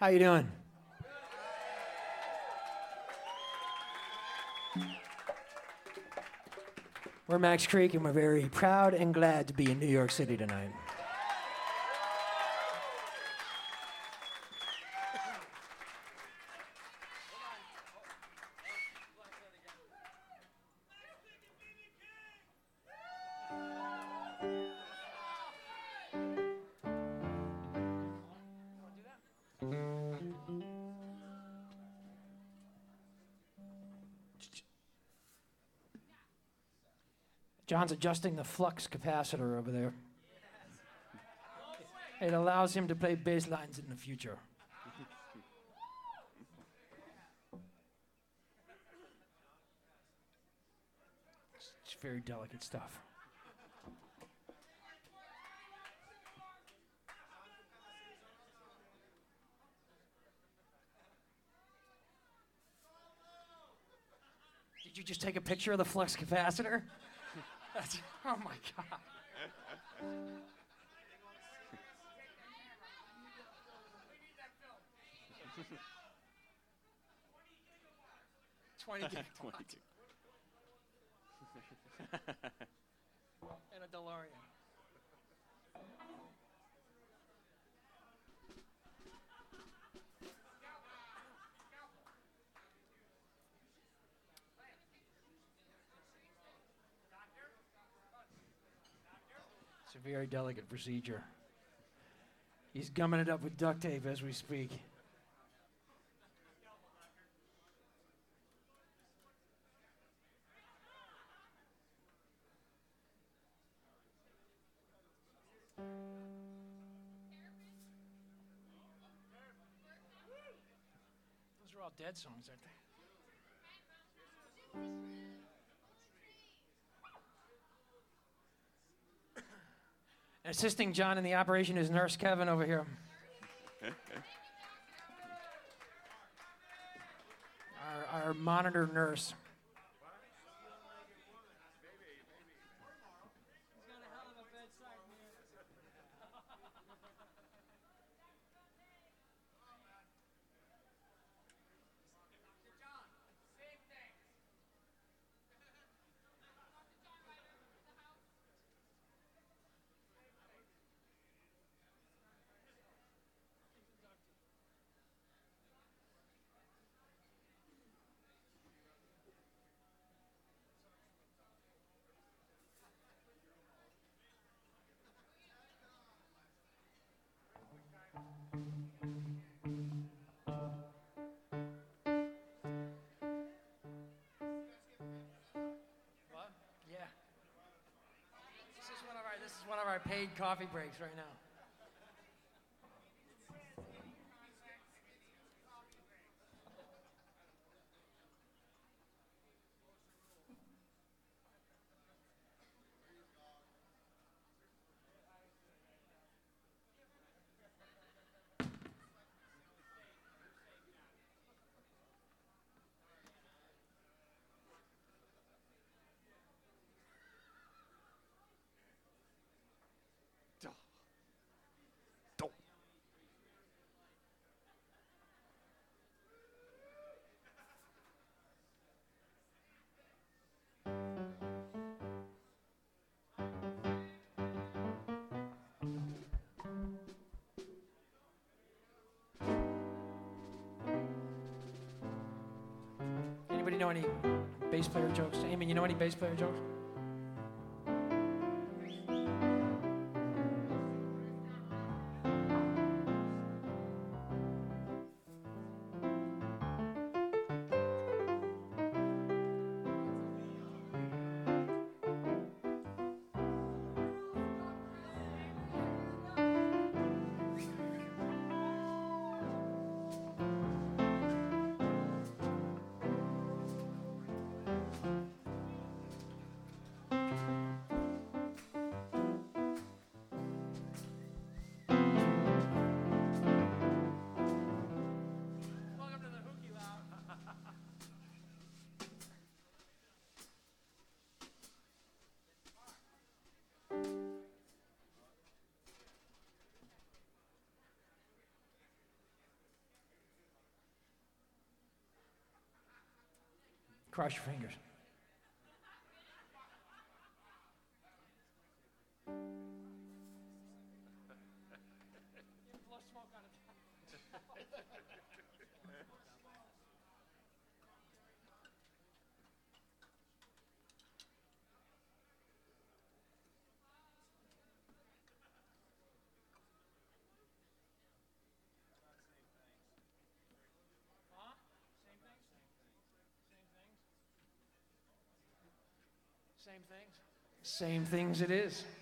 How you doing? We're Max Creek, and we're very proud and glad to be in New York City tonight. John's adjusting the flux capacitor over there. It allows him to play bass lines in the future. It's very delicate stuff. Did you just take a picture of the flux capacitor? Oh my God. 20 gigabytes. 22. And a DeLorean. It's a very delicate procedure. He's gumming it up with duct tape as we speak. Those are all dead songs, aren't they? Assisting John in the operation is Nurse Kevin over here. Our monitor nurse. This is one of our paid coffee breaks right now. Anybody know any bass player jokes? Amy, you know any bass player jokes? Cross your fingers. Same things it is.